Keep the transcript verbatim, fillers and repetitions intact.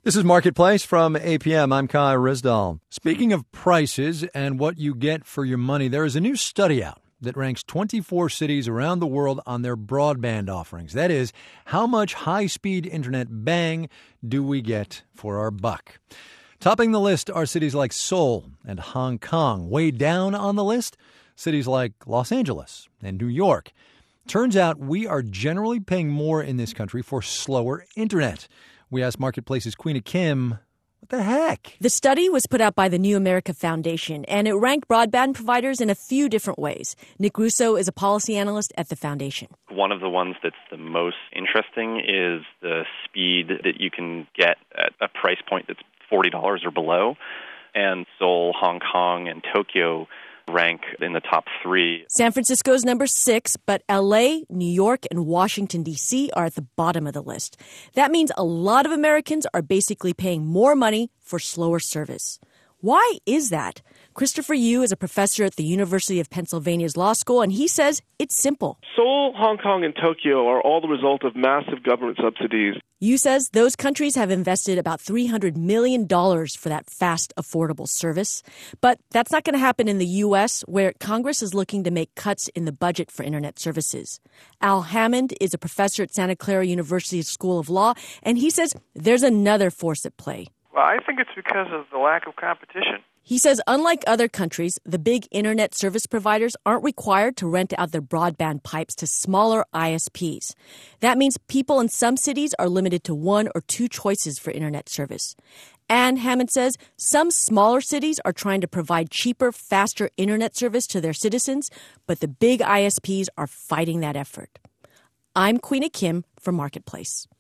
This is Marketplace from A P M. I'm Kai Risdall. Speaking of prices and what you get for your money, there is a new study out that ranks twenty-four cities around the world on their broadband offerings. That is, how much high-speed internet bang do we get for our buck? Topping the list are cities like Seoul and Hong Kong. Way down on the list, cities like Los Angeles and New York. Turns out we are generally paying more in this country for slower internet. We asked Marketplace's Queena Kim, what the heck? The study was put out by the New America Foundation, and it ranked broadband providers in a few different ways. Nick Russo is a policy analyst at the foundation. One of the ones that's the most interesting is the speed that you can get at a price point that's forty dollars or below. And Seoul, Hong Kong, and Tokyo rank in the top three. San Francisco's number six, but L A, New York, and Washington, D C are at the bottom of the list. That means a lot of Americans are basically paying more money for slower service. Why is that? Christopher Yu is a professor at the University of Pennsylvania's Law School, and he says it's simple. Seoul, Hong Kong, and Tokyo are all the result of massive government subsidies. Yu says those countries have invested about three hundred million dollars for that fast, affordable service. But that's not going to happen in the U S, where Congress is looking to make cuts in the budget for internet services. Al Hammond is a professor at Santa Clara University's School of Law, and he says there's another force at play. Well, I think it's because of the lack of competition. He says unlike other countries, the big internet service providers aren't required to rent out their broadband pipes to smaller I S Ps. That means people in some cities are limited to one or two choices for internet service. And Hammond says some smaller cities are trying to provide cheaper, faster internet service to their citizens, but the big I S Ps are fighting that effort. I'm Queena Kim for Marketplace.